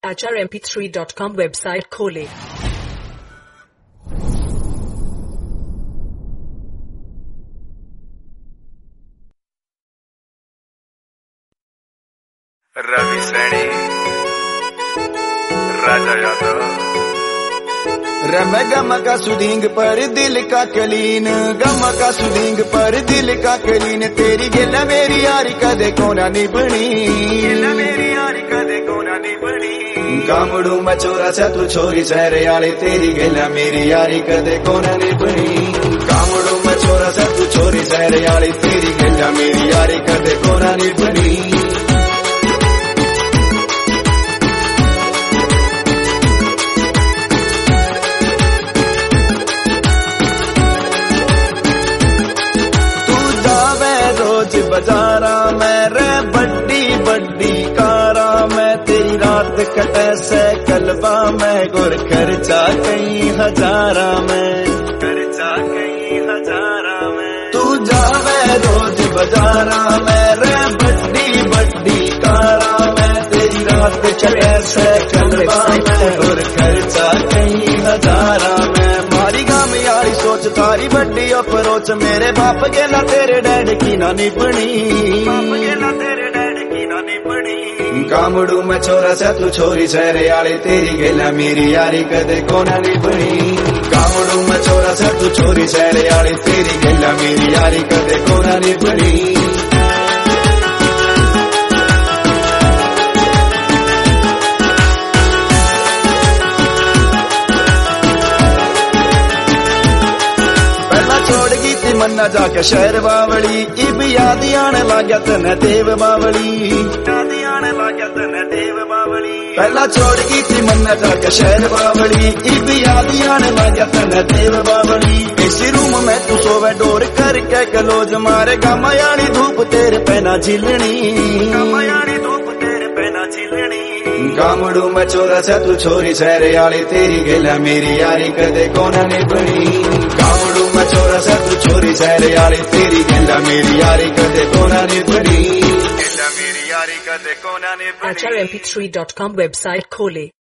acharmp3.com website खोलें। रवि सैनी, राजा यादव। रम गम का soothing पर दिल का कलीन, गम का सुदींग पर दिल का कलीन, तेरी गिला मेरी यारी कदे कोना निभनी, गिला मेरी यारी कदे कोना निभनी। कामड़ू मचोरा से तू छोरी सहरे आले, तेरी गिला मेरी यारी कदे कोना निभनी। कामड़ू मचोरा से तू छोरी सहरे आले, तेरी गिला मेरी यारी कदे कोना निभनी। बजारा मैं रे बड्डी बड्डी कारा मैं, तेरी रात कटे से कलबा मैं, गुर खर्चा कई हजारा मैं, खर्चा कई हजारा मैं। तू जावे रोज बजारा मैं रे बड्डी बड्डी कारा मैं, तेरी रात कटे से कलबा मैं, गुर खर्चा कई हजारा मैं। मारी गाम यारी सोच थारी बड्डी अप्रोच, मेरे बाप गेला तेरे डैड की ना निपणी, बाप गेला तेरे डैड की ना निपणी। कामड़ू में छोरा से तू छोरी सहरे आले, तेरी गेला मेरी यारी कदे कोना निपणी। कामड़ू में छोरा से तू छोरी सहरे आले, तेरी गेला मेरी यारी कदे कोना निपणी। मन्ना जाके शहर बावली, इब याद आने लाग्या तने देव बावली, याद आने लाग्या तने देव बावली। पहला छोड़ गई थी मन्ना जाके शहर बावली, इब याद आने लाग्या तने देव बावली। इसी रूम में तू सोवे डोर करके कलोज मारे, गामायानी धूप तेरे पैना झिलनी, गामायानी धूप तेरे पैना झिलनी। कामड़ू में चोरा से तू छोरी सहरे आले, तेरी गेला मेरी यारी कदे कोना निभनी। कामड़ू में चोरा से तू छोरी सहरे आले, तेरी गेला मेरी यारी कदे कोना निभनी, गेला मेरी यारी कदे कोना निभनी। acharmp3.com वेबसाइट खोलें।